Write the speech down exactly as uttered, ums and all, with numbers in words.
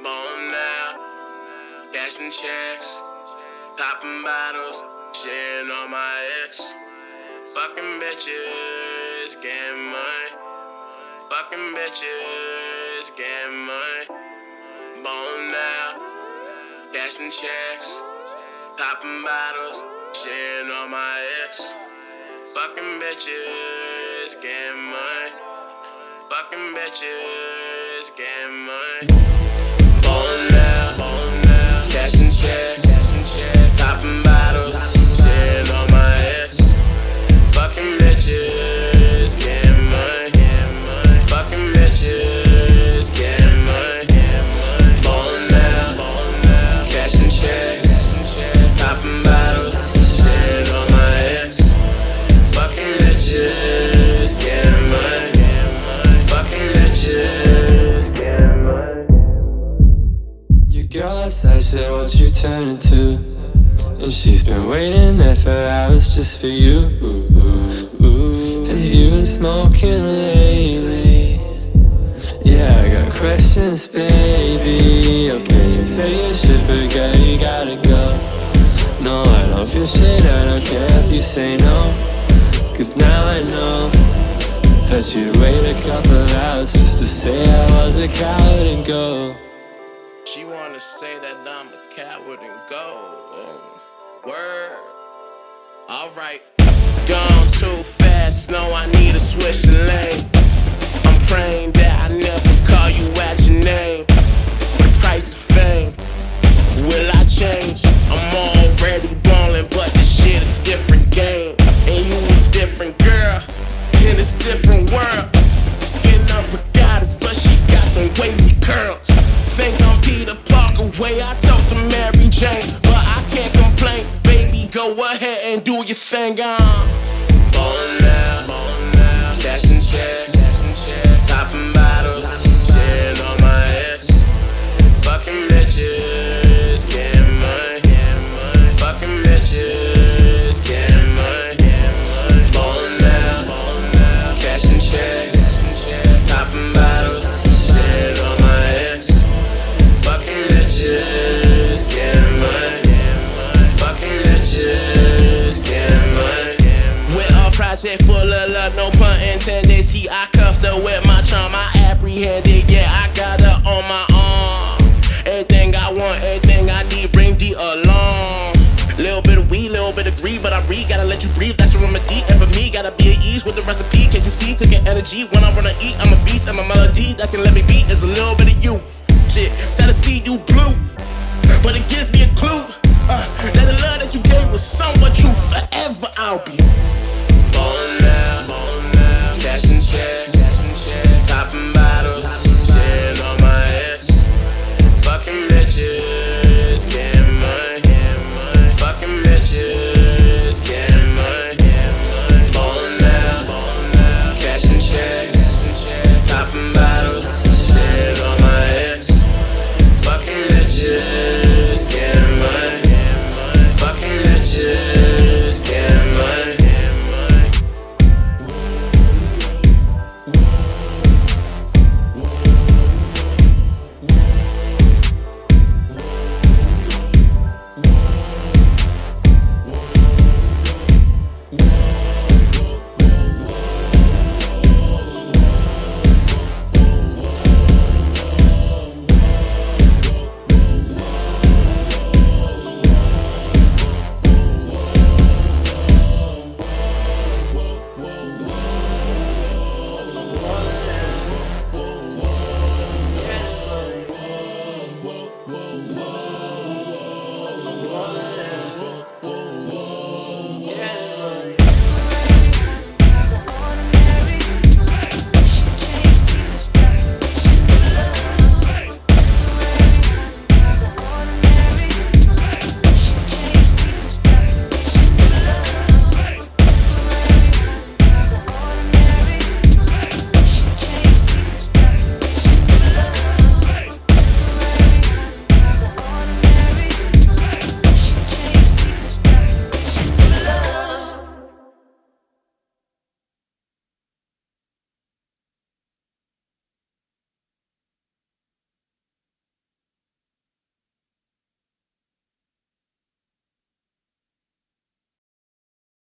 Bone now, cashing checks, popping bottles, shitting on my ex. Fucking bitches, getting money. Fucking bitches, getting money. Bone now, cashing checks, popping bottles, shitting on my ex. Fucking bitches, getting money. Fucking bitches, getting money. Ballin' now, ballin' now, cashing checks, popping bottles, shitting on my ex. Fucking bitches, getting money. Fucking bitches, getting money. Ballin' now, cashing checks, popping bottles, shitting on my ex. Fucking bitches, getting money. Fucking bitches, getting money. Your girl outside said, "What you turning to?" And she's been waiting there for hours just for you. Have you been smoking lately? Yeah, I got questions, baby. Okay, you say you should, but girl, you gotta go. No, I don't feel shit, I don't care if you say no. Cause now I know that you'd wait a couple hours just to say I was a coward and go. She wanna say that I'm a coward and go. Oh, word. Alright. Gone too fast, no, I need to switch the lane. I'm praying that I never call you at your name. For the price of fame, will I change? I'm already ballin', but this shit a different game. And you a different girl in this different world. Skin of a goddess, but she got them wavy curls. Think I'm Peter Parker, way I talk to Mary Jane, but I can't complain. Baby, go ahead and do your thing. I'm ballin' now, cashing checks, popping bottles, shitting on my ex. Fucking bitches, getting money. Fucking bitches, getting money. Ballin' now, cashing checks, popping bottles, shitting on my ex. Fucking bitches, getting money. Fucking bitches, getting money. With a project full of love, no pun intended. See, I cuffed her with my charm, I apprehended. Yeah, I got her on my arm. Everything I want, everything I need, bring the alarm. Little bit of weed, little bit of greed, but I read, gotta let you breathe, that's a remedy. And for me, gotta be at ease with the recipe. Can't you see, cooking energy, when I wanna eat, I'm a beast. And my melody that can let me beat is a little bit of you. Shit, sad to see you blue.